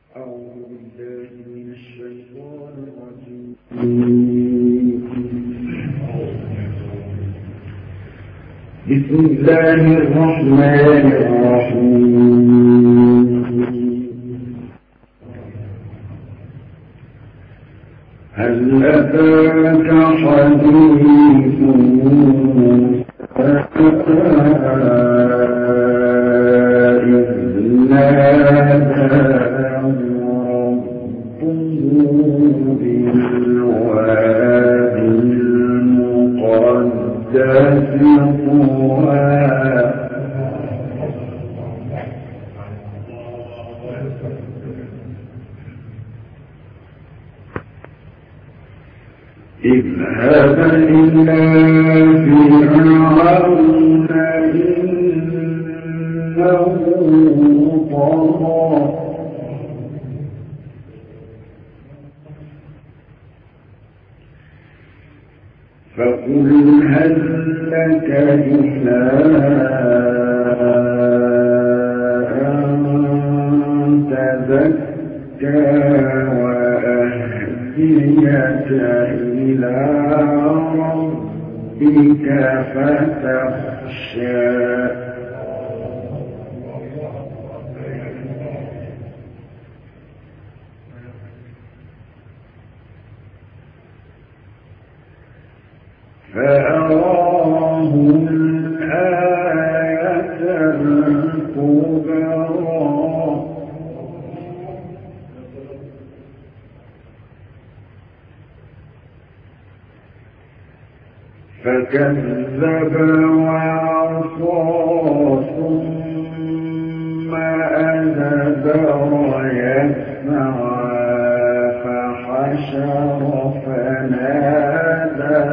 بسم الله الرحمن الرحيم. هل أتاك حديث موسى إذ ناداه ربه بالوادي المقدس طوى اذهب إلى فرعون إنه طغى فقل هل لك إلى أن تزكى وأهديك إلى ربك فتخشى فأراه الآية الكبرى فكذب وعصى ثم أدبر يسعى فحشر فنادى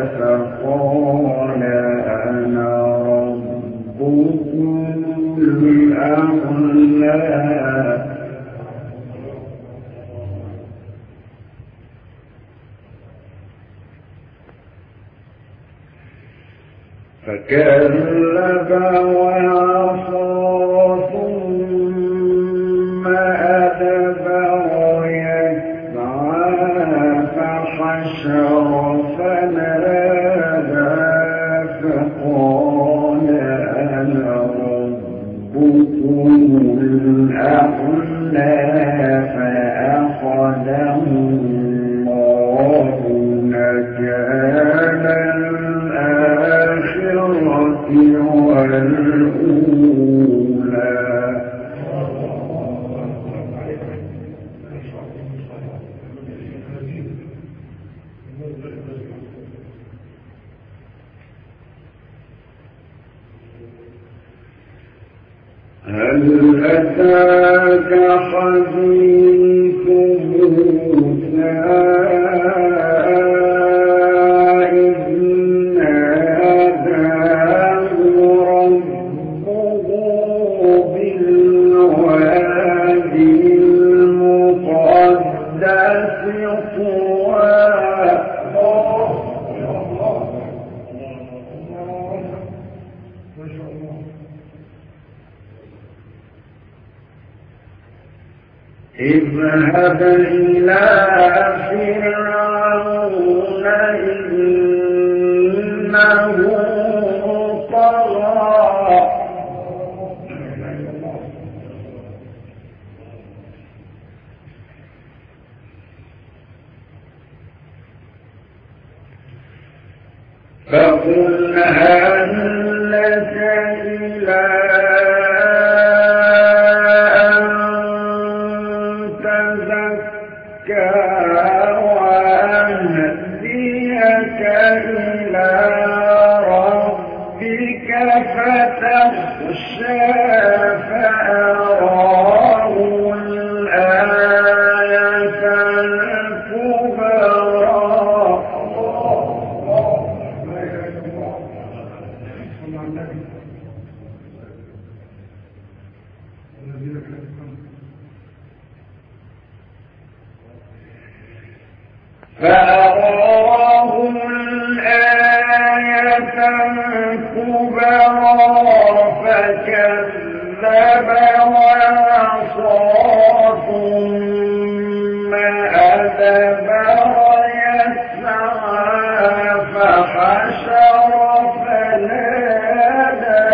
فقال أنا ربكم الأعلى فكذب وعصى ثم أدبر يسعى فحشر فنادى فقال أنا ربكم الأعلى فأخذه الله نكال الآخرة والأولى هل أتاك حديث موسى إذ ناداه ربه بالوادي المقدس طوى اذهب إلى فرعون إنه طغى فقل هل لك إلى وأهديك إلى ربك فتخشى فأراه الآية الكبرى فأراه الآية الكبرى فكذب وعصى ثم أدبر يسعى فحشر فنادى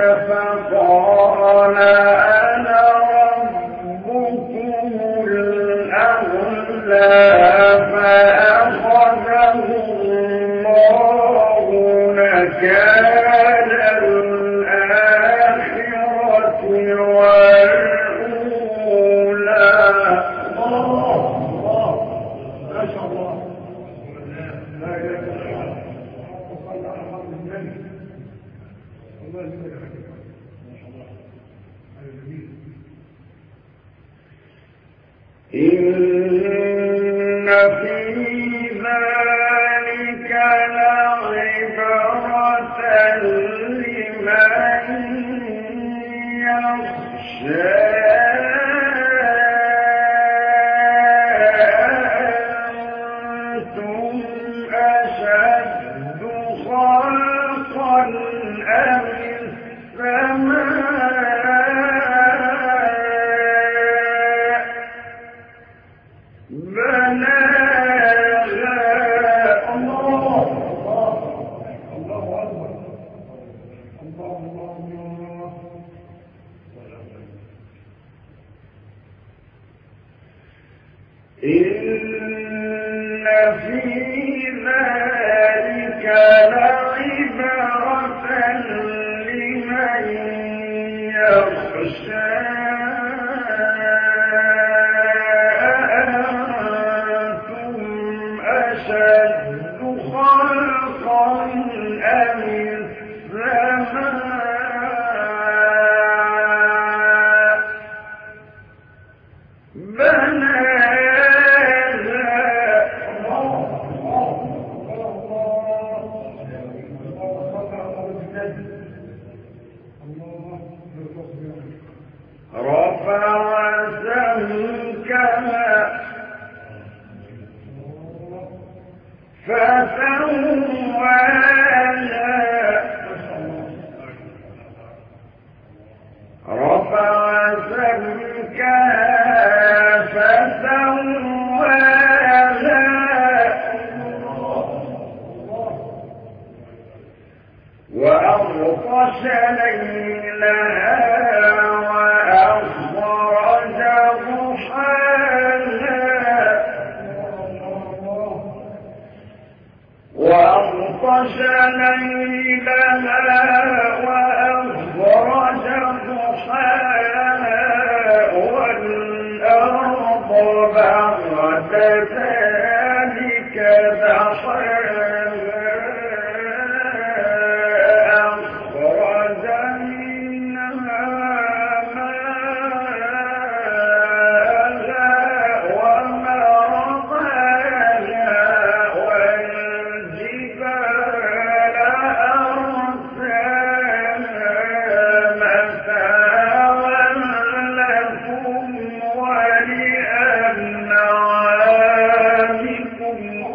فقال أنا ربكم الأعلى فأخذه الله نكال الآخرة والأولى. الله ما شاء الله. لا إله إلا الله. وصلى على محمد النبي. الله يجزاك خير. ما شاء الله. هذا جميل. إن في ذلك لعبرة لمن يخشى. أنتم أشد خلقا أم السماء بناها. الله الله أكبر. الله الله الله. إن في ذلك لعبرة لمن يخشى. أأنتم أشد خلقا أم السماء بناها. رفع سمكها فسواها. رفع سمكها فسواها. وأغطش ليلها وأخرج ضحاها. وأغطش ليلها وأخرج ضحاها والأرض بعد ذلك دحاها. أخرج منها ماءها ومرعاها والجبال أرساها متاعا لكم ولأنعامكم.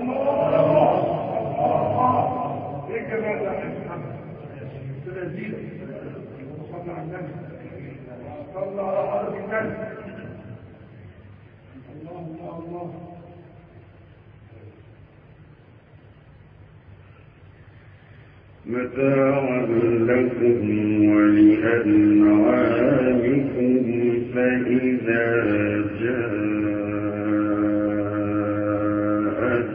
متاعا لكم ولأنعامكم فإذا جاءت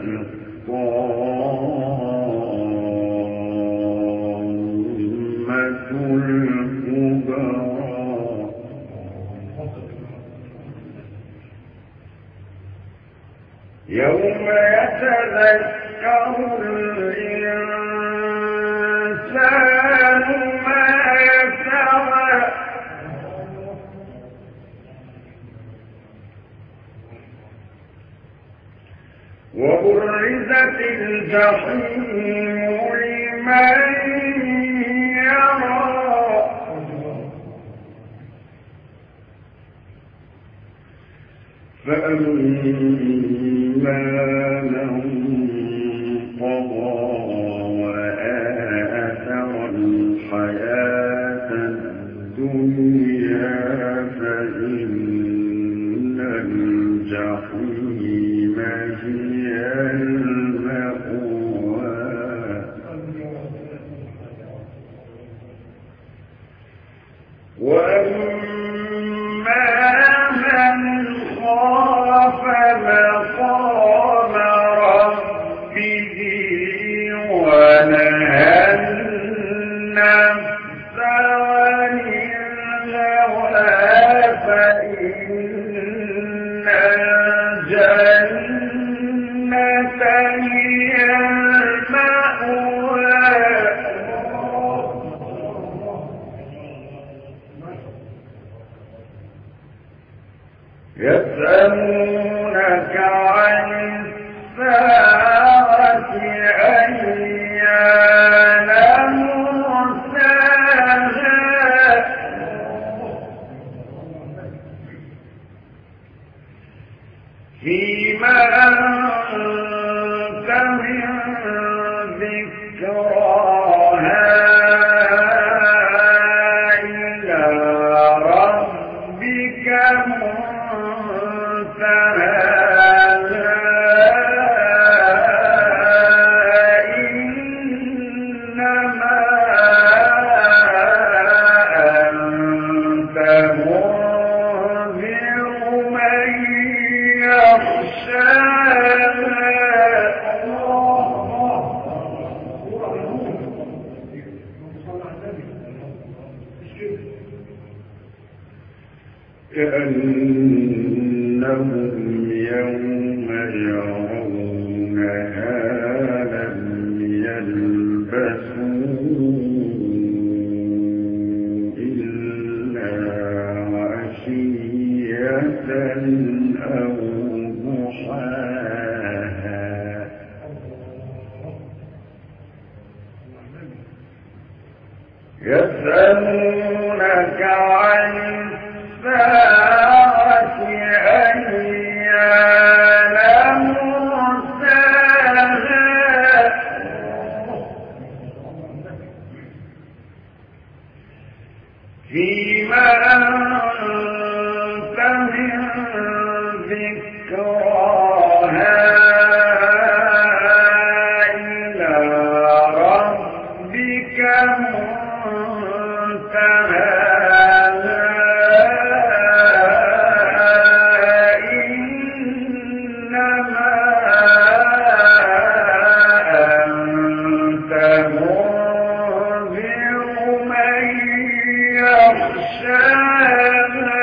الطامة الكبرى يوم يتذكر الإنسان ما سعى. وبرزت الجحيم لمن يرى. فأما من طغى وآثر الحياة الدنيا فإن الجحيم هي المأوى وأما من خاف مقام ربه ونهى النفس عن الهوى فإن الجنة هي المأوى يسألونك عن الساعة أيان مرساها فيما أنت من ذكراها إلى ربك كأنهم يوم يرونها لم يلبثوا إلا عشية أو ضحاها يسألونك عن الساعة أيان مرساها فيما أنت من ذكراها إلى ربك منتهاها إنما أنت منذر من يخشاها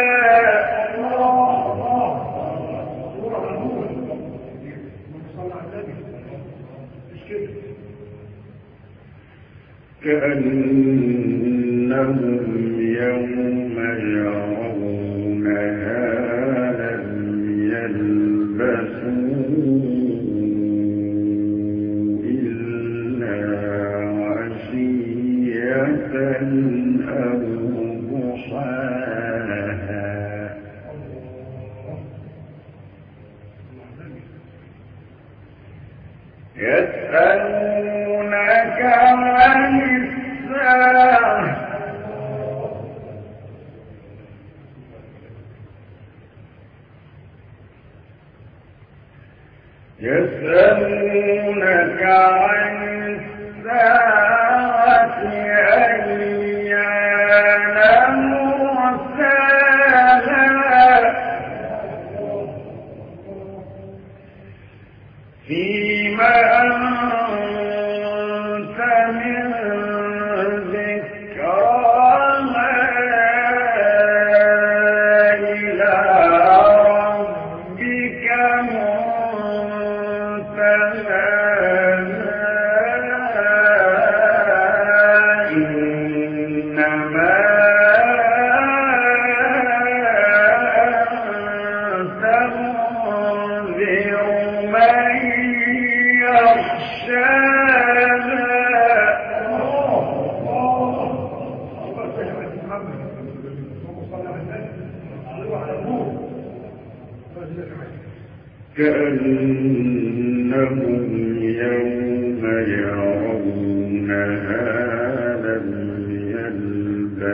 كأنهم يوم يرونها لم يلبثوا إلا عشية أو ضحاها يسألونك عن الساعة يسألونك عن الساعة أيان مرساها فيما أنت من ذكراها إلى ربك منتهاها إنما أنت منذر من يخشاها كأنهم يوم يرونها لم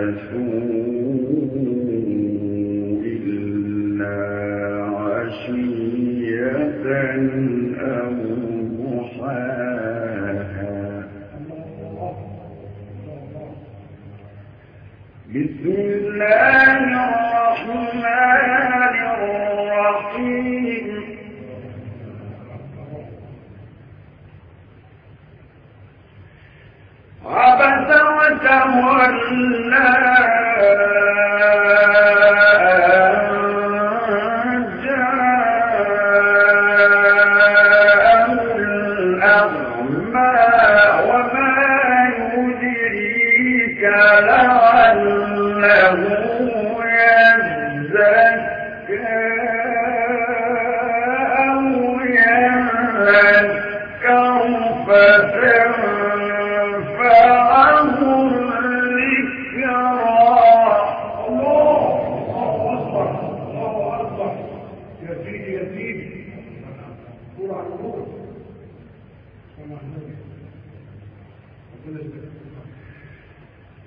يلبثوا إلا عشية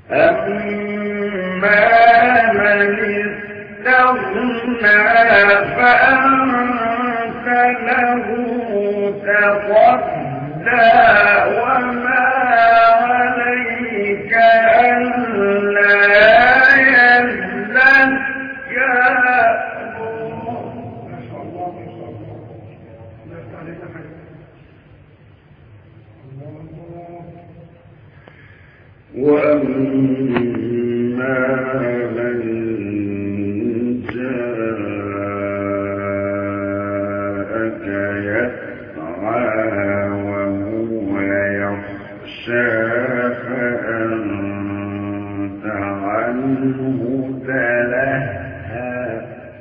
أما من استغنى فأنت له تصدى وما عليك ألا يزكى. وأما من جاءك يسعى وهو يخشى فأنت عنه تلهى.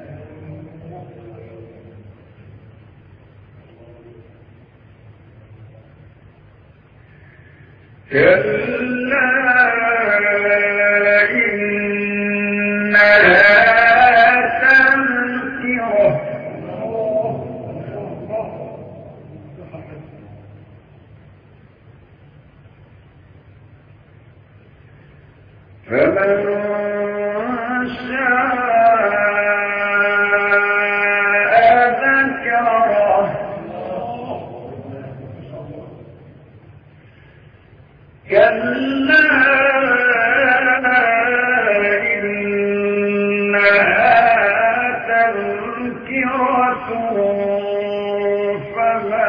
كلا إنها تذكرة فمن شاء ذكره. كلا إنها تذكرة فمن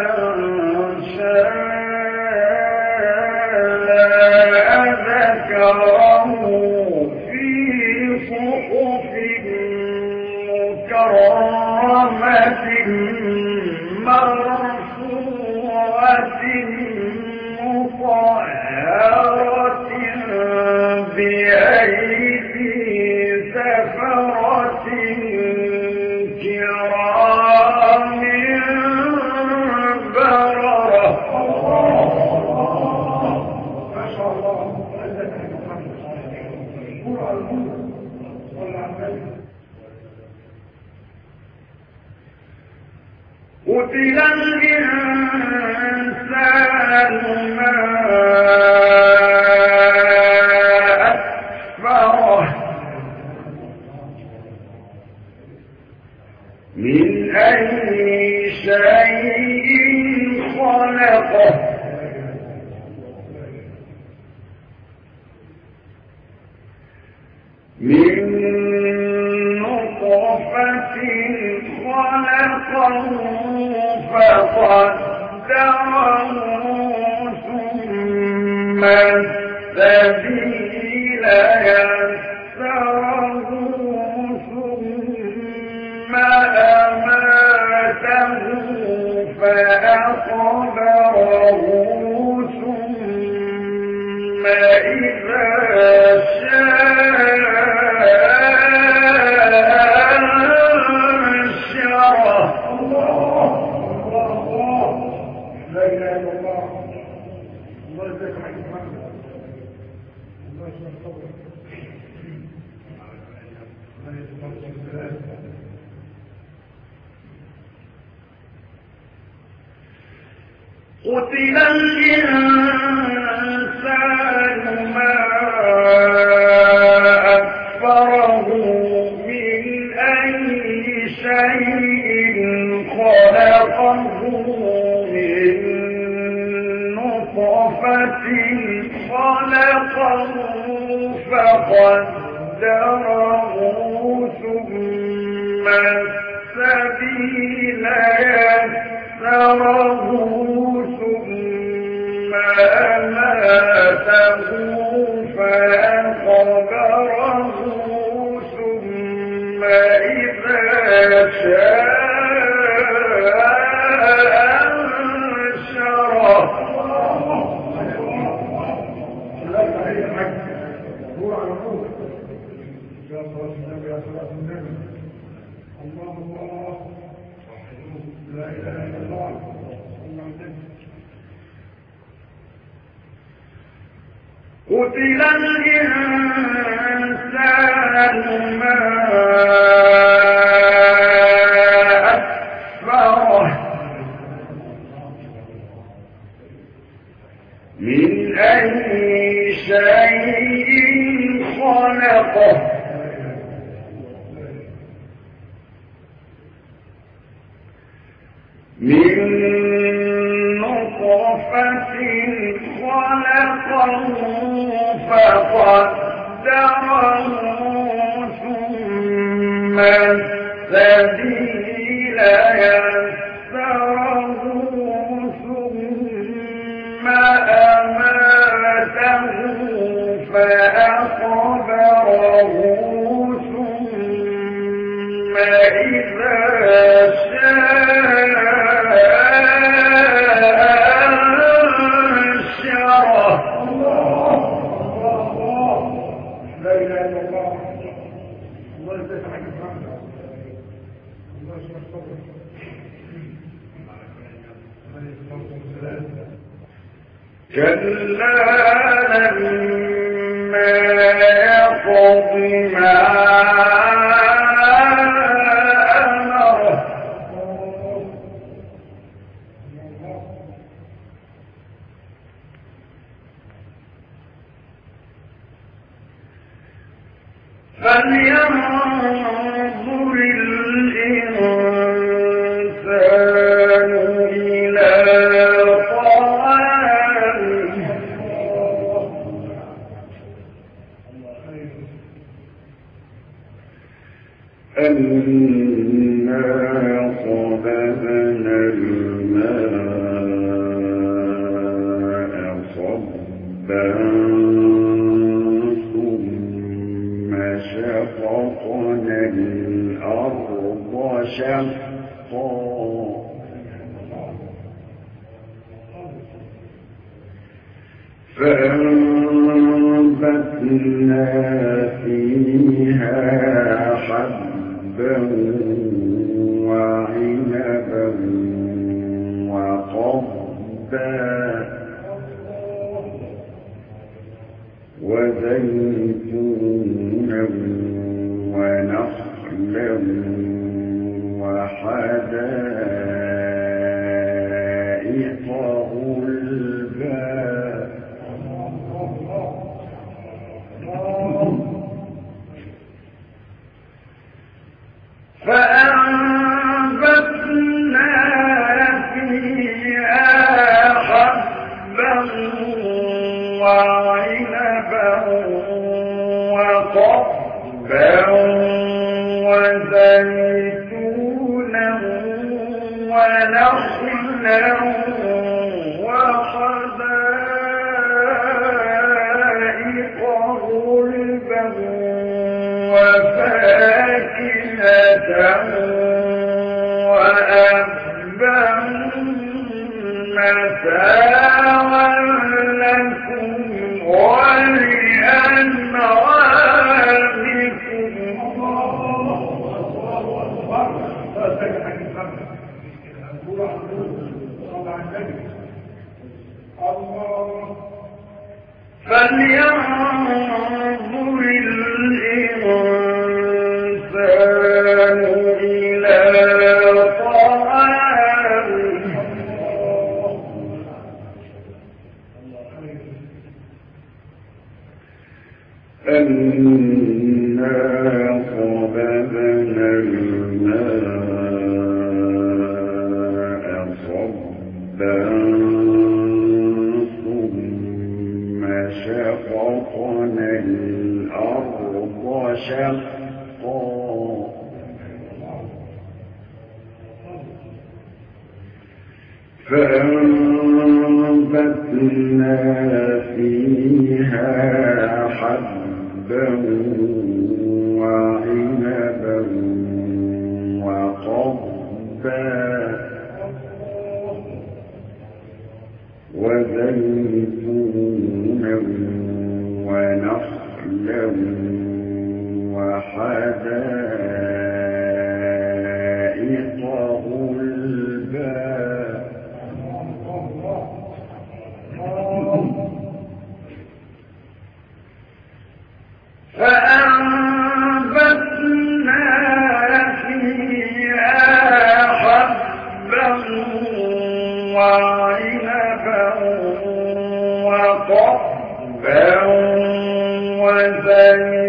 شاء ذكره في صحف مكرمة مرفوعة مطهرة بأيدي سفرة كرام بررة. ما شاء الله. قتل الإنسان ما أكفره من أي شيء خلقه من نطفة خلقه فقدره ثم السبيل يسره ثم أماته فأقبره ثم إذا شاء أنشره. لا إله إلا الله. الله يجزاك حق محمد. الله يجزاك صبرك. الله يجزاك صبرك. قتل الإنسان ما أكفره من أي شيء خلقه من نطفة خلقه فقدره ثم السبيل يسره ثم أماته فأقبره ثم إذا شاء أنشره. الله الله. لا إله إلا الله. قتل الإنسان ما أكفره من أي شيء خلقه من نطفة خلقه فقدره ثم السبيل يسره ثم أماته فأقبره ثم إذا شاء أنشره. لا إله إلا الله. الله يسعدك محمد. الله يسعدك صبرك. كلا لما يقض ما أمره فلينظر الإنسان إلى طعامه أنا صببنا الماء صبا ثم شققنا الأرض شقا فأنبتنا فيها حبا وعنبا وقضبا وزيتونا ونخلا وحدائق غلبا فأنبتنا فيها حبا وعنبا وقضبا وزيتونا ونخلا وحدائق غلبا وفاكهة وأبا متاعا لكم ولأنعامكم. فلينظر الإنسان إلى طعامه أنا صببنا الماء صبا ثم شققنا الأرض شقا فأنبتنا فيها حبا وعنبا وقضبا وزيتونا ونخلا وحدائق غلبا فأنبتنا فيها حبا وعنبا وقضبا وزيتونا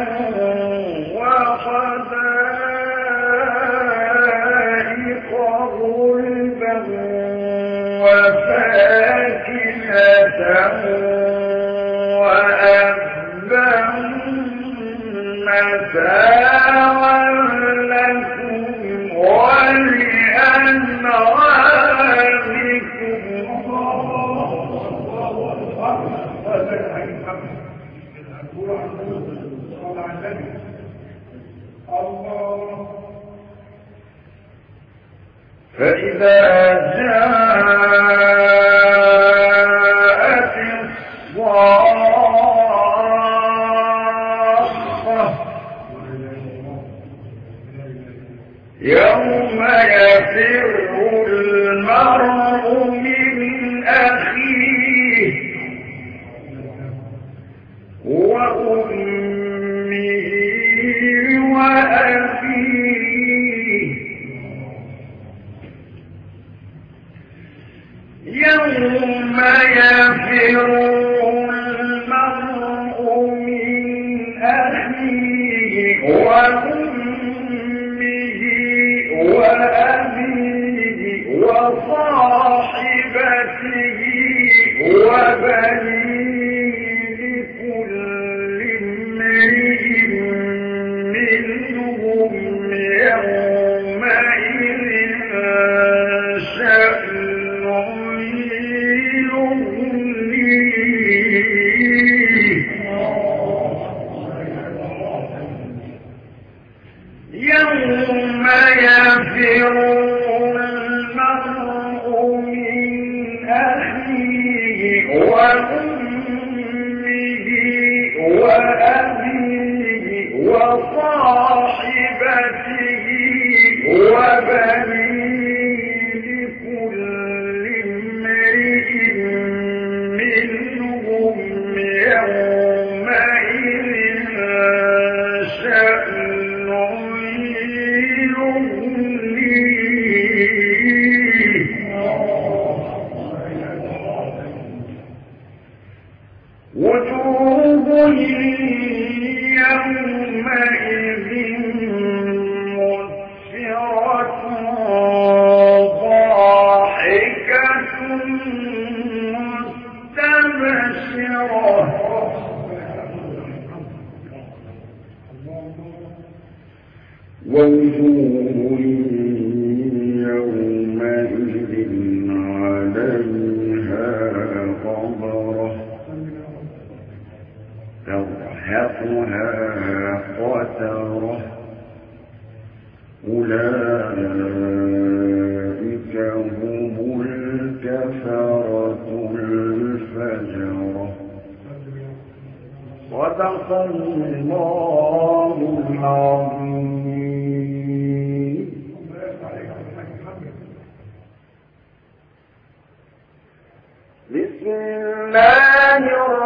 وحدائق غلبا وفاكهة وأبا متاعا لكم ولأنعامكم. فإذا جاءت الصاخة يوم يفر المرء من أخيه وأمه وأبيه يوم يفر المرء من أخيه وأمه وأبيه وصاحبته وبنيه لكل امرئ منهم يومئذ شأن يوم يفر المرء من أخيه وأمه وأبيه وصاحبته وبنيه لكل امرئ منهم يومئذ شأن وجوه يومئذ مسفرة ضاحكة مستبشرة ووجوه يومئذ عليها غبرة ترهقها قترة أولئك هم الكفرة الفجرة. صدق الله العظيم. بسم الله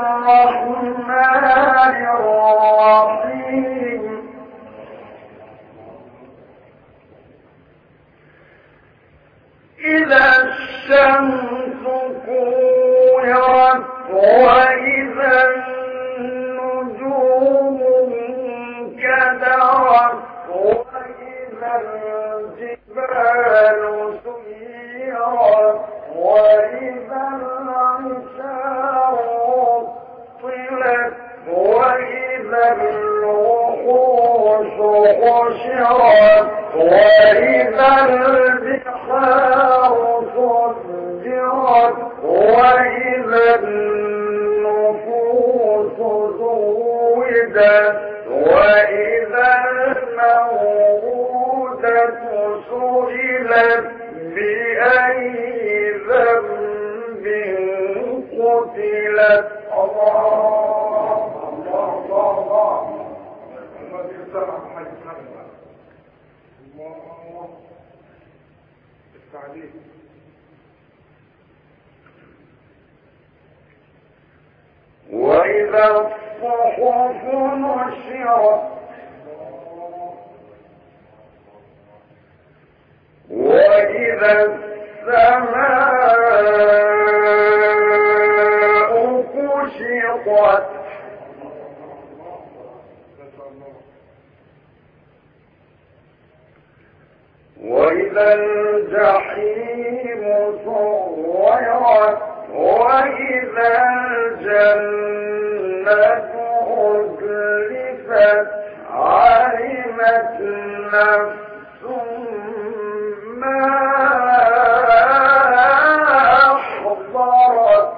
الرحمن الرحيم. إذا الشمس كورت وإذا النجوم انكدرت وإذا الجبال سيرت وإذا العشار طلت وإذا الوحوش حشرت وإذا البحار سجرت وإذا النفوس زوجت وإذا الموءودة سئلت بأي ذنب قتلت. الله الله الله الله التعليم. وإذا الصحف نشرت وإذا السماء كشطت وإذا الجحيم سعرت وإذا الجنة أزلفت علمت نفس ما أحضرت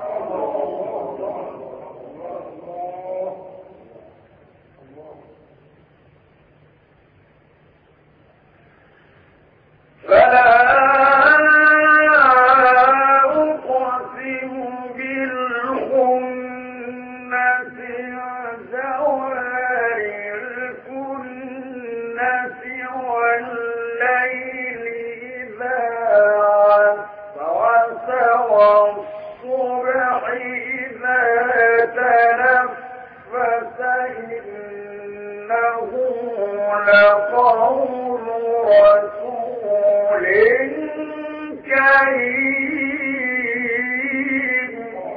فلا أقسم بالخنس الجوار الكنس والليل إذا عسعس والصبح إذا تنفس إنه لقول رسول كريم.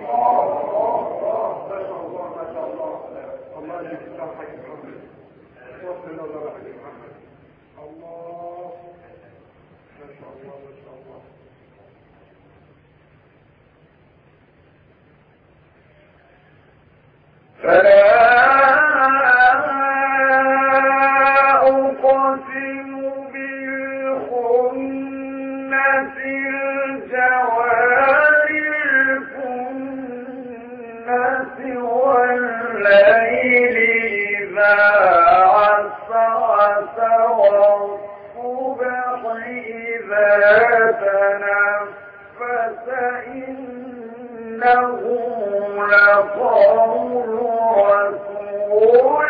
فلا أقسم بالخنس الجوار الكنس والليل إذا عسعس والصبح إذا تنفس إنه لقول رسول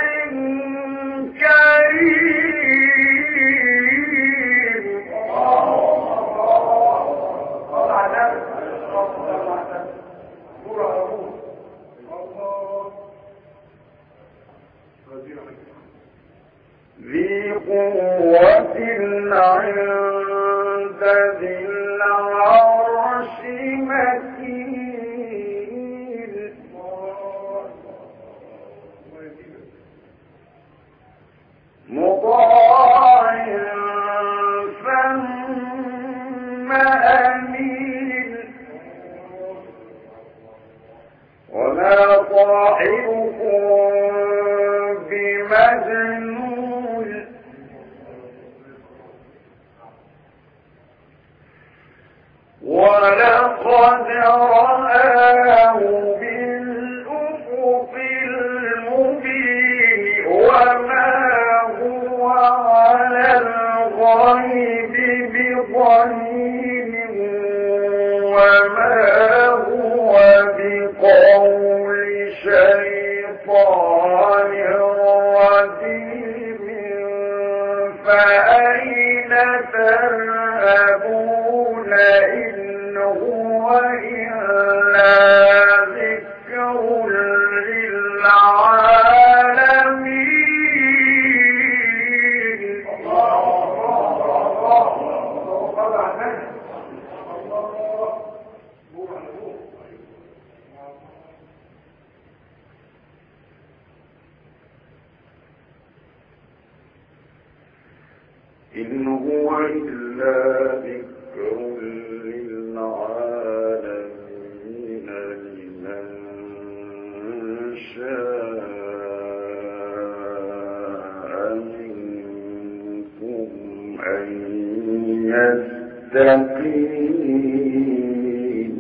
كريم. ذي قوة عند ذي العرش مكين مطاع ثم أمين وما صاحبكم بمجنون ولقد رآه بالأفق المبين وما هو على الغيب بضنين وما هو بقول شيطان رجيم فأين تذهبون إن هو إلا ذكر للعالمين. إن هو إلا ذكر للعالمين لمن شاء منكم أن يستقيم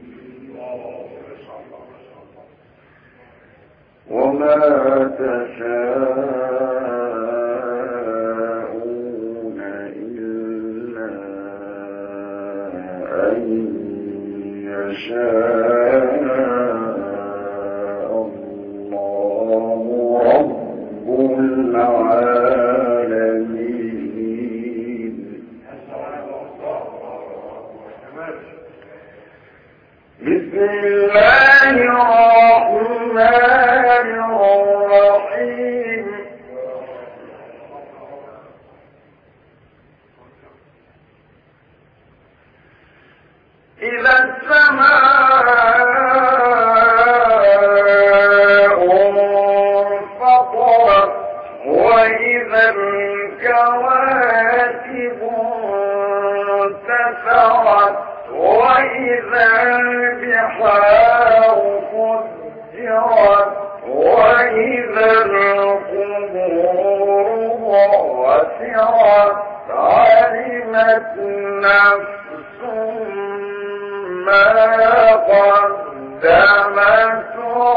وما تشاءون إلا أن يشاء الله رب العالمين. بسم الله الرحمن الرحيم. إذا السماء انفطرت وإذا الكواكب انتثرت وإذا البحار فجرت وإذا القبور بعثرت علمت نفس ما قدمت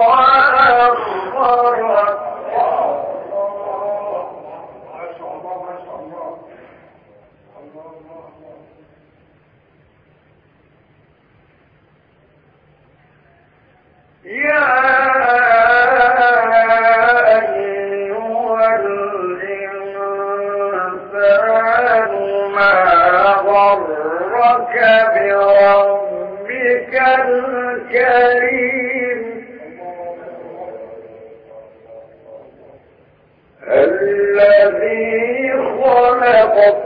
وأخرت. يا أيها الإنسان ما غرك بربك الكريم الذي خلقك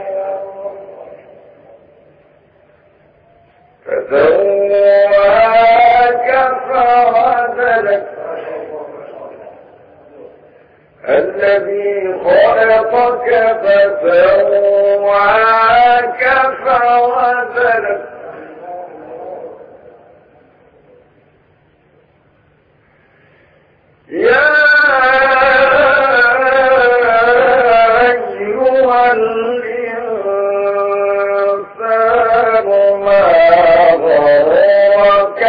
فسواك فعدلك الذي خلقك فسواك فعدلك يا أيها الإنسان ما غرك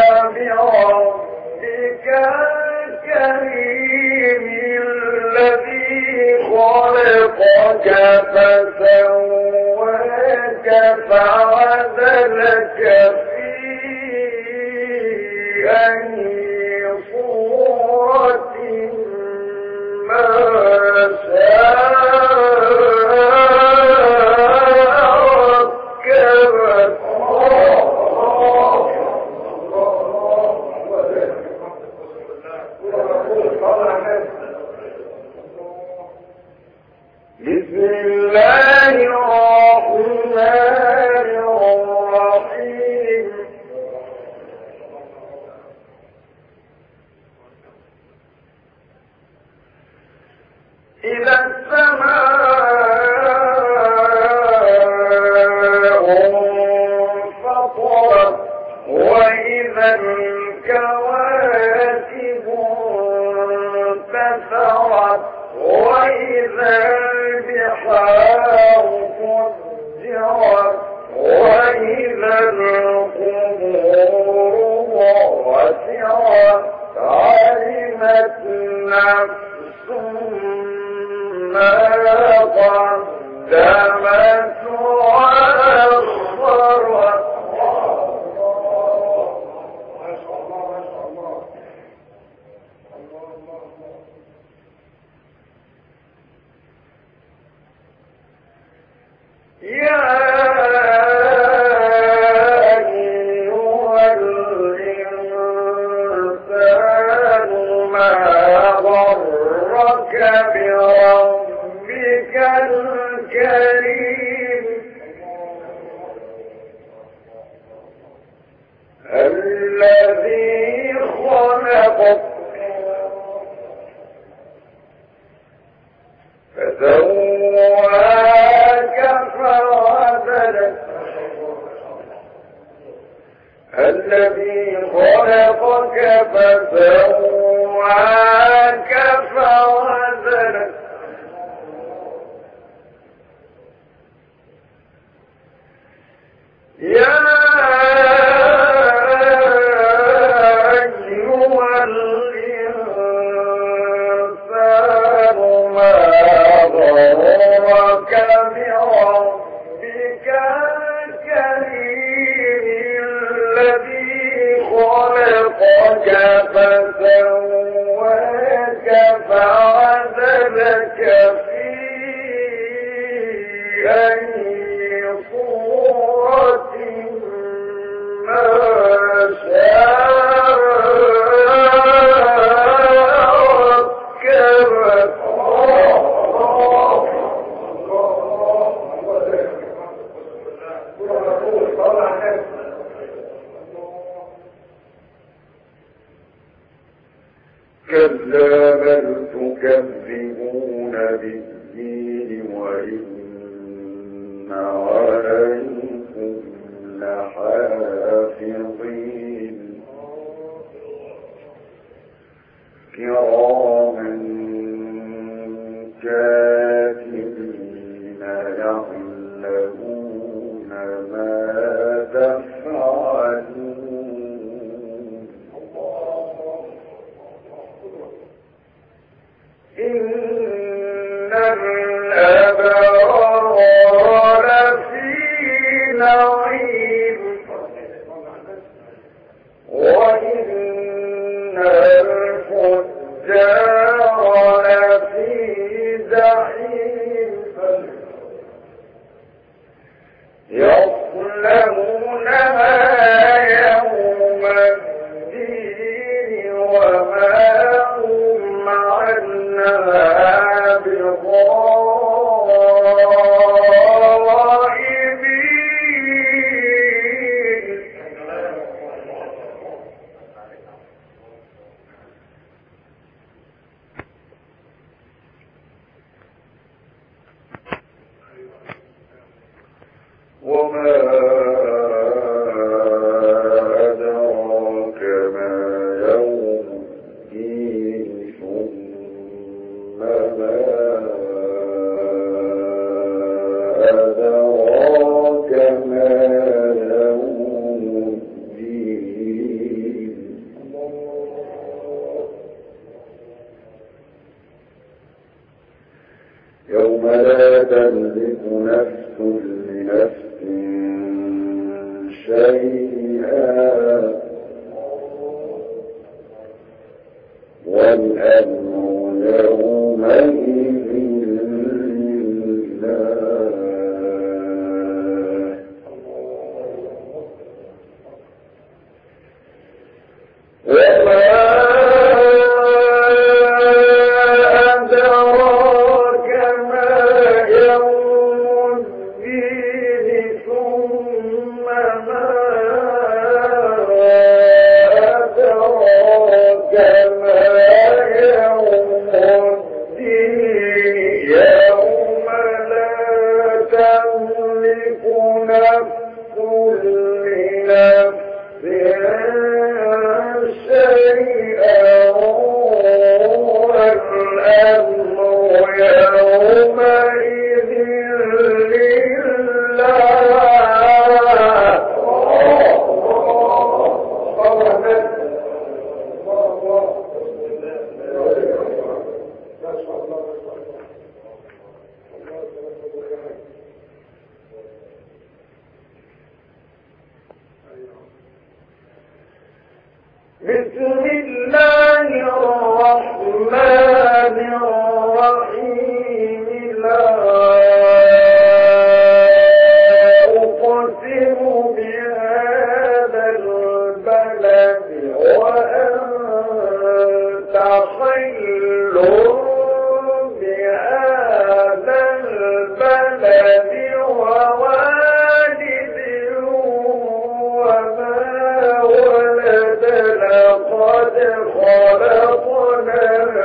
بربك الكريم الذي خلقك فسواك فعدلك في أي صورة ما شاء ركبك. بسم الله الرحمن الرحيم. إذا السماء انفطرت وإذا الكواكب انتثرت وإذا البحار فجرت وإذا القبور بعثرت علمت نفس ما قدمت وأخرت. يا أيها الإنسان ما غرك بربك الكريم الذي خلقك فسواك فعدلك الذي خلقك فسواك فعدلك يا أيها الإنسان ما غرك بربك الكريم الذي خلقك فسواك فعدلك في أي صورة ما شاء ركبك. كلا بل تكذبون بالدين وإن عليكم لحافظين كراما كاتبين يعلمون ما تفعلون إن الأبرار لفي نعيم وإن الفجار لفي جحيم يصلونها يوم الدين وما هم عنها بغائبين وما أدراك ما يوم الدين ثم ما أدراك ما يوم الدين يوم لا تملك نفس لنفس شيئا والأمر يومئذ لله وما أدراك ما يوم الدين ثم ما أدراك ما يوم الدين يوم لا تملك نفس لنفس شيئا والأمر يومئذ لله بسم الله الرحمن الرحيم لا أقسم بهذا البلد وأنت حل بهذا البلد ووالد وما ولد لقد خلقنا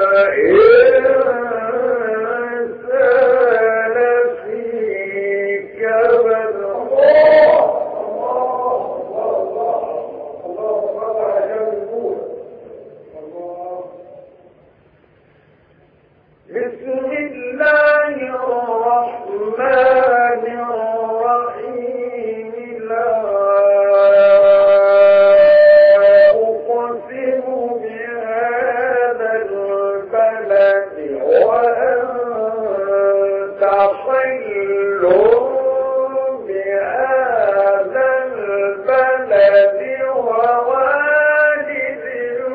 الإنسان في كبد بسم الله الرحمن الرحيم لا أقسم بهذا البلد وأنت حل بهذا البلد ووالد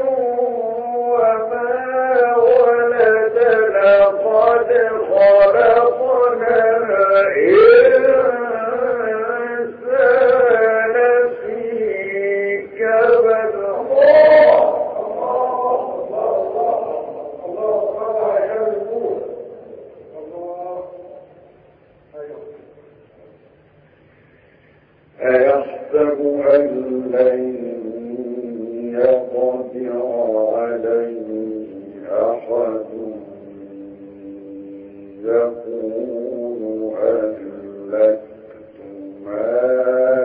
وما ولد لقد خلقنا الإنسان في كبد أيحسب أن لن يقدر عليه أحد يقول أهلكت مالا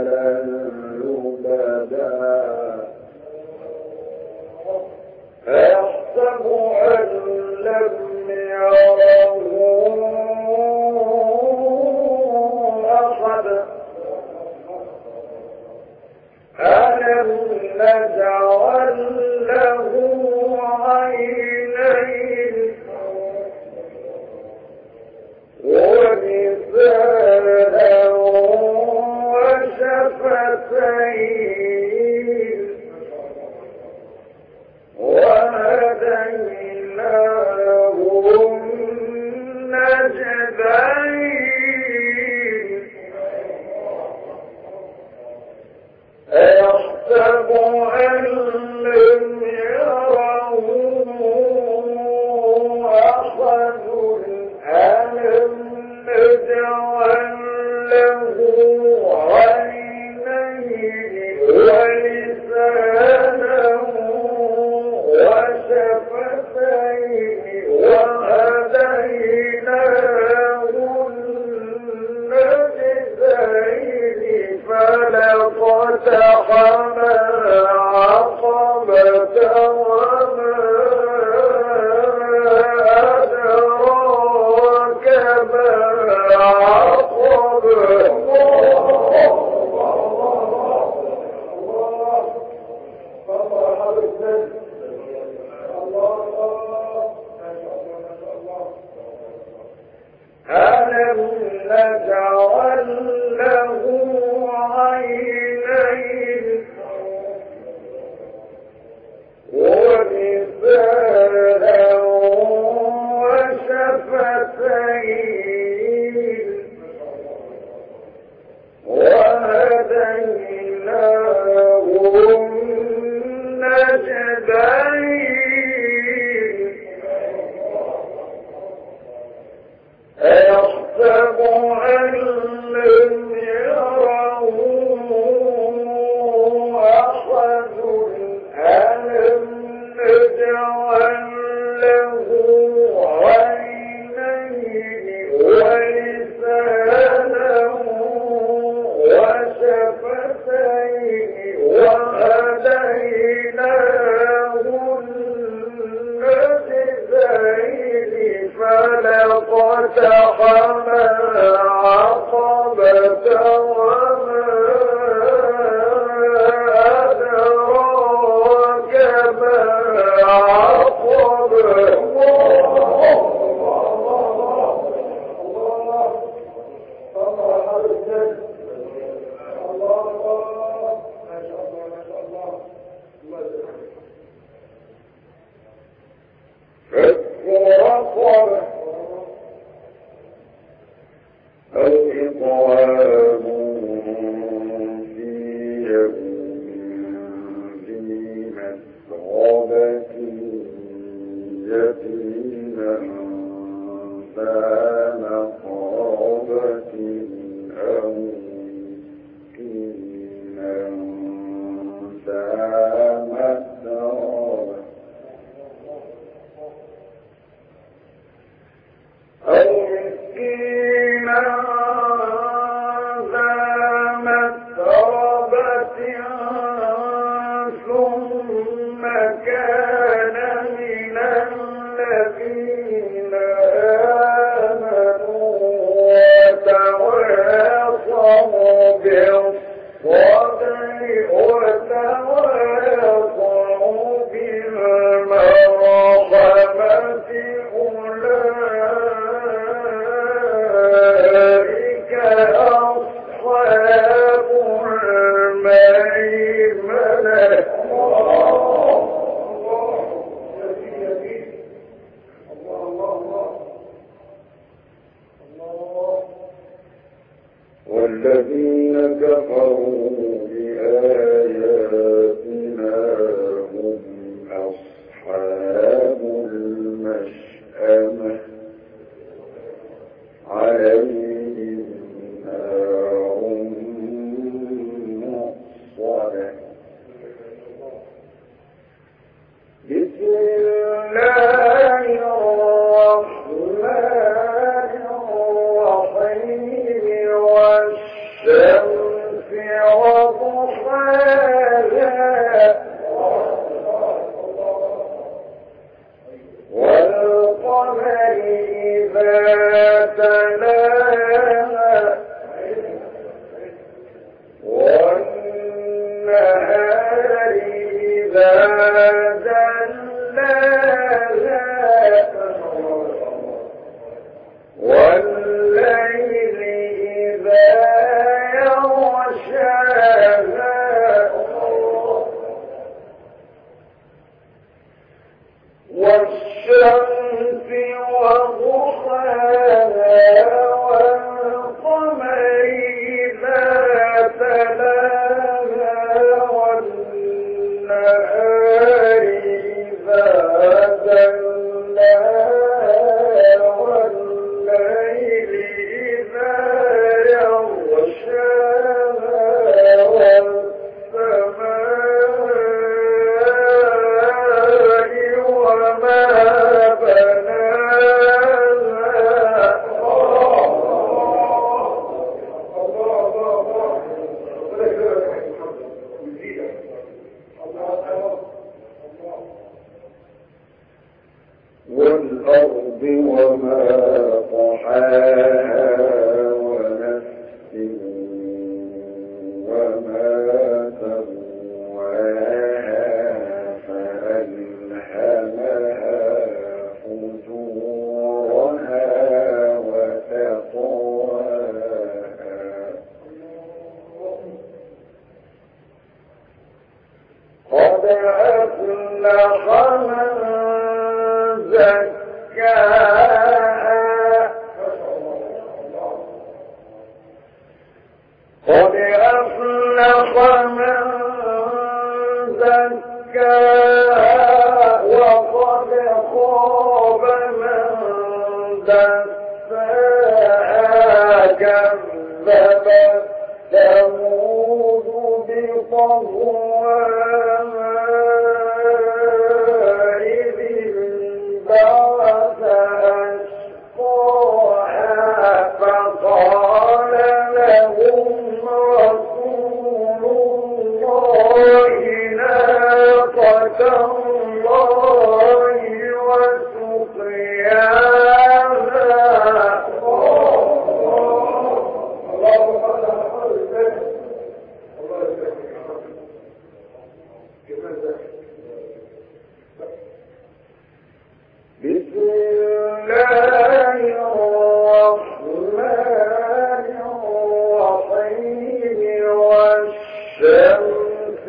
والذين كفروا بآياتنا هم أصحاب المشأمة عليهم نار مؤصدة. بسم الله الرحمن الرحيم والشمس وضحاها والقمر إذا تلاها والنهار إذا جلاها والليل إذا يغشاها والشمس وضحاها والقمر إذا تلاها والنهار إذا جلاها والليل إذا يغشاها والسماء وما بناها كذبت ثمود بطغواها إذ انبعث أشقاها فقال لهم رسول الله ناقة الله وسقياها بسم الله الرحمن الرحيم والشمس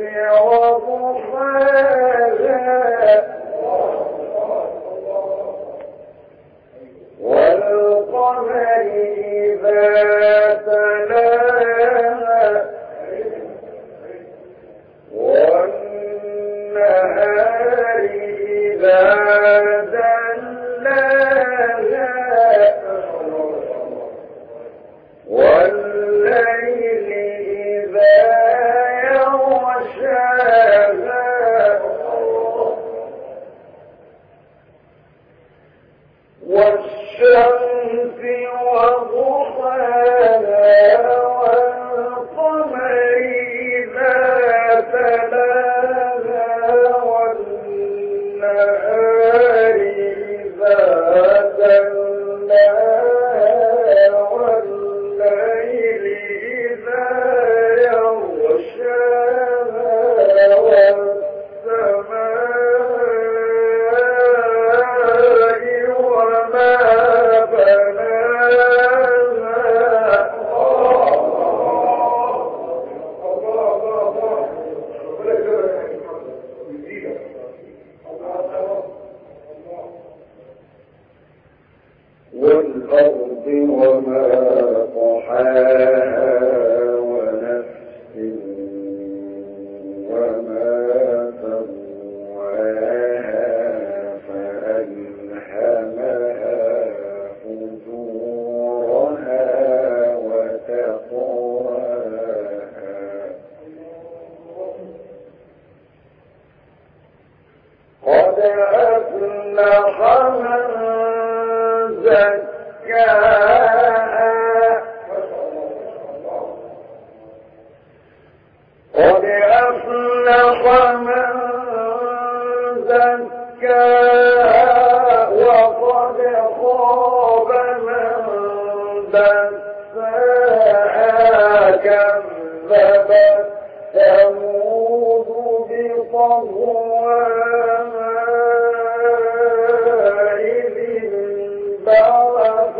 وضحاها والقمر إذا تلاها والنهار إذا جلاها والليل إذا يغشاها والشمس وضحاها والقمر إذا تلاها والنهار إذا جلاها والليل إذا يغشاها والسماء وما والأرض وما طحاها ونفس وما سواها فألهمها فجورها وتقواها قد أفلح من زكاها قد أفلح من زكاها وقد خاب من دساها كذبت ثمود بطغواها إذ انبعث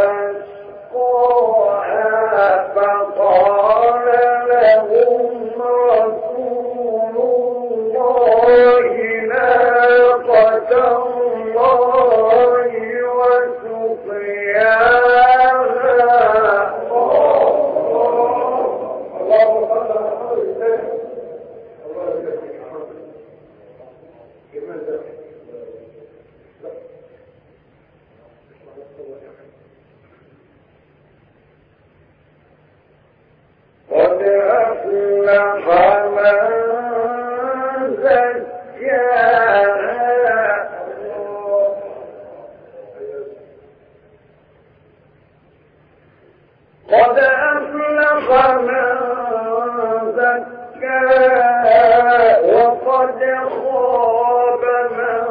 أشقاها فقال لهم رسول الله ناقة الله وسقياها قد أفلح من زكاها قد أفلح من زكاها وقد خاب من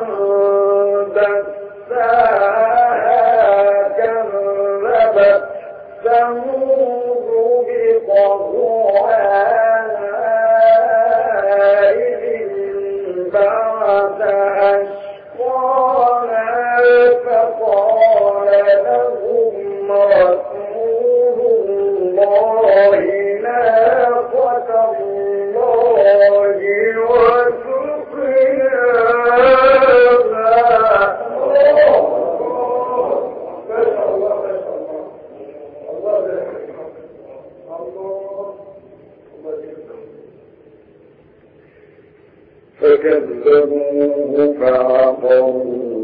دساها كذبت ثمود بطغواها إذ انبعث أشقاها فقال لهم رسول الله ناقة الله فكذبوه فعقروه